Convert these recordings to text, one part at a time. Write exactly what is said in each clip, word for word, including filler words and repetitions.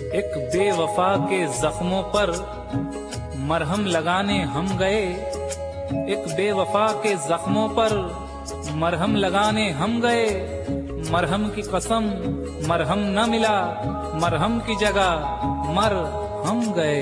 एक बेवफा के जख्मों पर मरहम लगाने हम गए, एक बेवफा के जख्मों पर मरहम लगाने हम गए। मरहम की कसम मरहम न मिला, मरहम की जगह मर हम गए।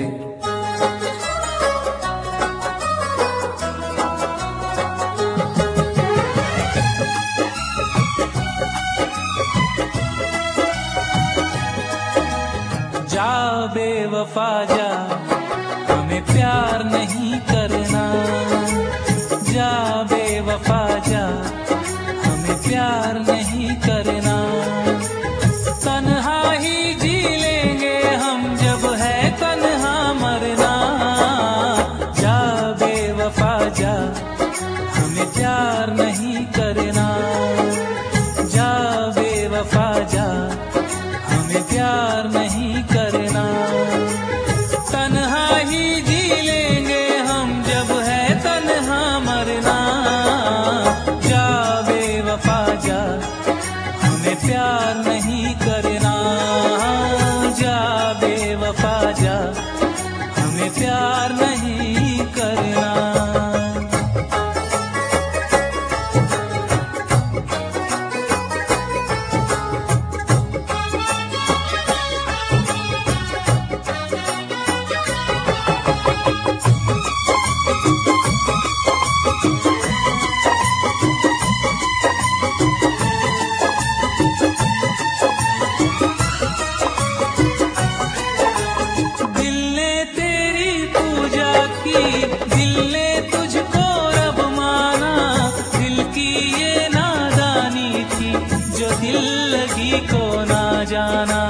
जा बेवफा जा, हमें प्यार नहीं करना। जा बेवफा जा, हमें प्यार नहीं करना। तन्हा ही जी लेंगे हम, जब है तन्हा मरना। जा बेवफा जा, हमें प्यार नहीं करना। जा बेवफा जा, हमें प्यार नहीं करना। तन्हा ही जी लेंगे हम, जब है तन्हा मरना। जा बेवफा जा, हमें प्यार नहीं करना। जा बेवफा जा, हमें प्यार नहीं करना। को ना जाना।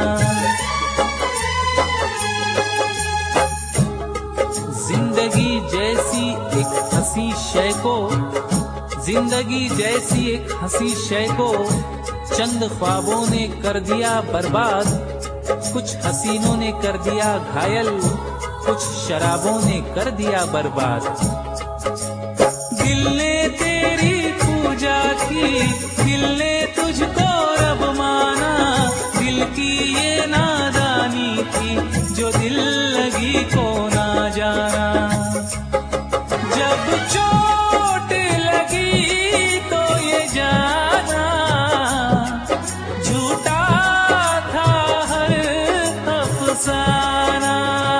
जिंदगी जैसी एक हंसी शय को, जिंदगी जैसी एक हंसी शय को चंद ख्वाबों ने कर दिया बर्बाद। कुछ हसीनों ने कर दिया घायल, कुछ शराबों ने कर दिया बर्बाद। दिल ने तेरी पूजा की, दिल ने तुझको रब माना। दिल की ये नादानी थी, जो दिल लगी को ना जाना। जब चोट लगी तो ये जाना, झूठा था हर अफसाना।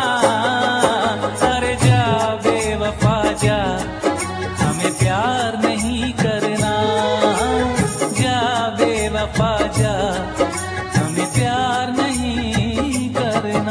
अरे जा बेवफा जा, हमें प्यार नहीं करना। जा बेवफा जा, हमें प्यार नहीं करना।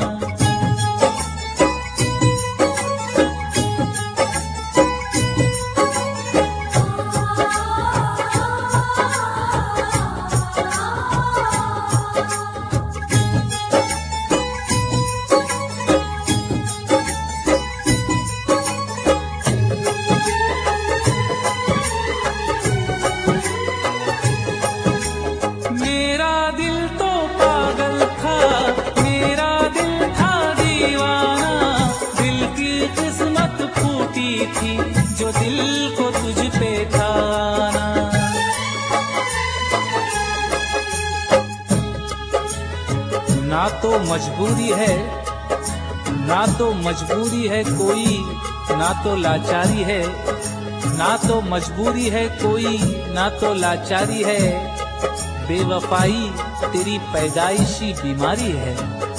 मेरा दिल तो पागल था, मेरा दिल था दीवाना। दिल की किस्मत फूटी थी, जो दिल को तुझ पे था आना। ना तो मजबूरी है, ना तो मजबूरी है कोई, ना तो लाचारी है। ना तो मजबूरी है कोई, ना तो लाचारी है। बेवफाई तेरी पैदाइशी बीमारी है।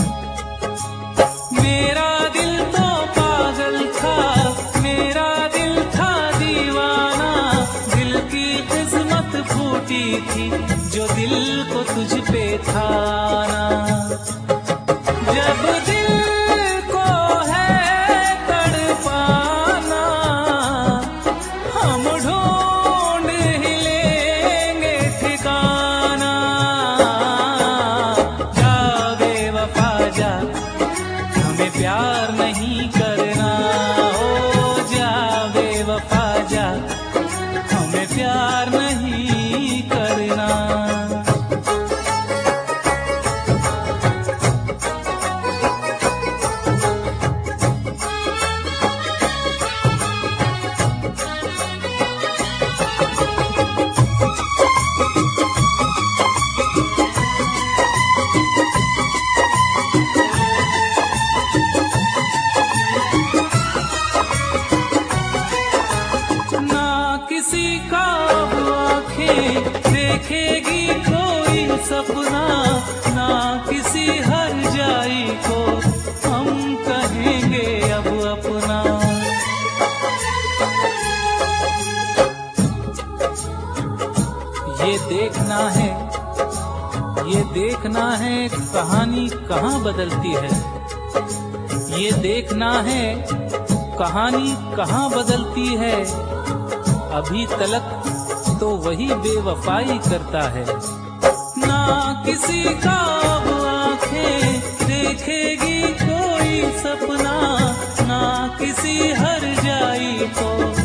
मेरा दिल तो पागल था, मेरा दिल था दीवाना। दिल की किस्मत फूटी थी, जो दिल को तुझ पे था आना। जब दिल को है तड़पाना, हम ढूंढ ही लेंगे ठिकाना। जा बेवफा जा, हमें प्यार नहीं करना। ओ जा बेवफा जा, हमें प्यार नहीं करना। सपना, ना किसी हर जाई को हम कहेंगे अब अपना। ये देखना है, ये देखना है कहानी कहाँ बदलती है। ये देखना है कहानी कहाँ बदलती है। अभी तलक तो वही बेवफाई करता है। ना किसी का अब आंखें देखेगी कोई सपना, ना किसी हर जाई को